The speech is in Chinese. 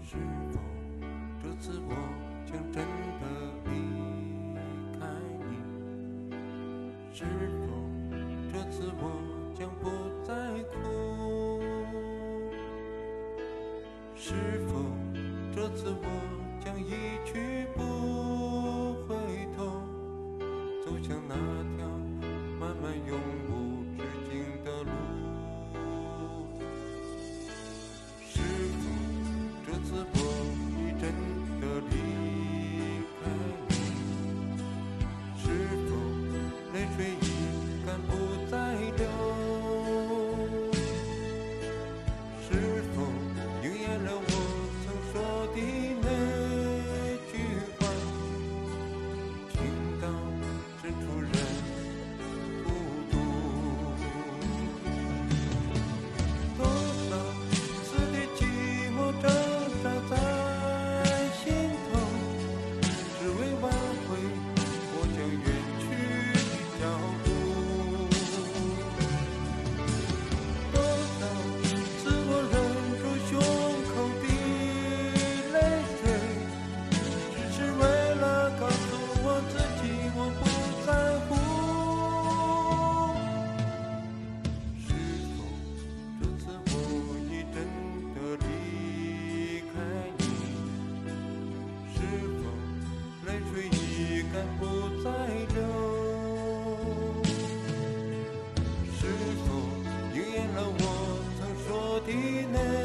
是否这次我将真的离开你？是否这次我将不再哭？是否这次我将一去不回头，走向那条漫漫永无止境的路？是否这次我已真的离开你？是否泪水已干不再流？是否应验了我曾说的那句话？情到深处人孤独。多少次的寂寞挣扎在心头，只为挽回我将远去的脚步。多少次我忍住胸口的泪水，只是为了告诉我自己我不在乎。是否这次我已真的离开你？是否泪水已干不再流？是否应验了我曾说的那